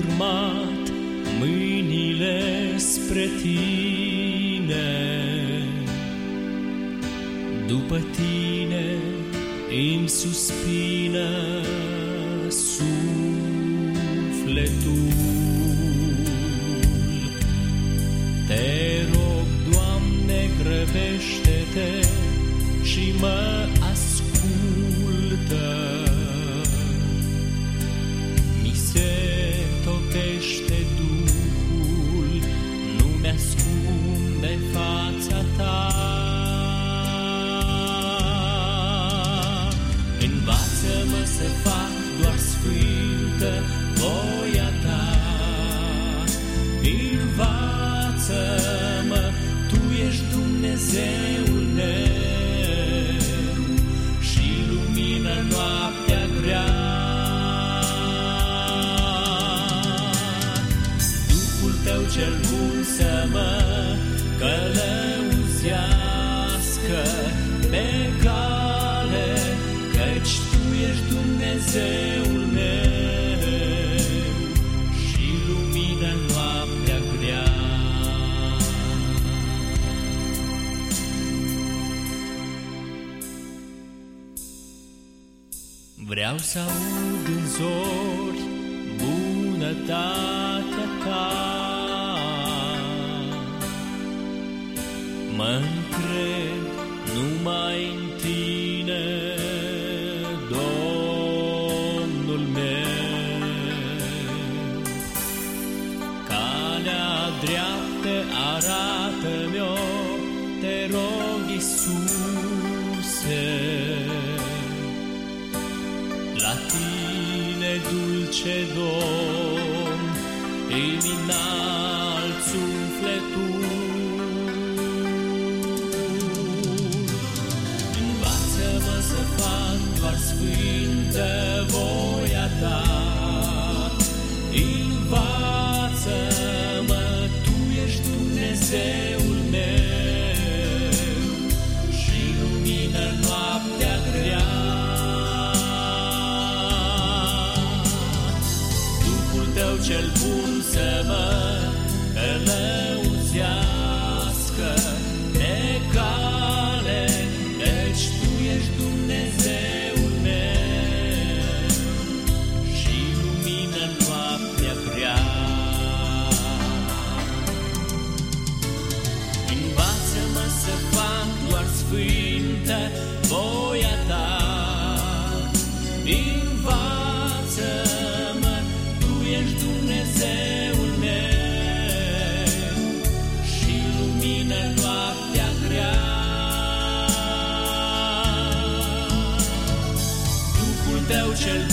curmat mâinile spre tine. După tine îmi suspină sufletul. Te rog, Doamne, grăbește-te și mă ascultă. Mi se topește Duhul, nu mi-ascunde fața ta. Învață-mă să fac doar sfântă voia ta. Învață-mă, tu ești Dumnezeul meu și lumină noaptea grea. Duhul tău cel bun să mă călăuzească pe cale, căci tu ești Dumnezeul meu și lumină noaptea grea. Vreau să aud în zori bunătatea ta. Mă încred numai în tine, Domnul meu. Calea dreaptă arată-mi-o, te rog, Iisuse. La tine, dulce Domn, îmi înalt sufletul. Învață-mă să fac doar sfântă voia ta. Învață-mă, tu ești Dumnezeul meu și lumină noaptea grea. Cel bun să mă călăuzească pe cale, căci tu ești Dumnezeul meu și lumină noaptea grea. Învață-mă să fac doar sfântă voia ta. Învață-mă, ești Dumnezeul meu și lumină noaptea grea. Duhul tău cel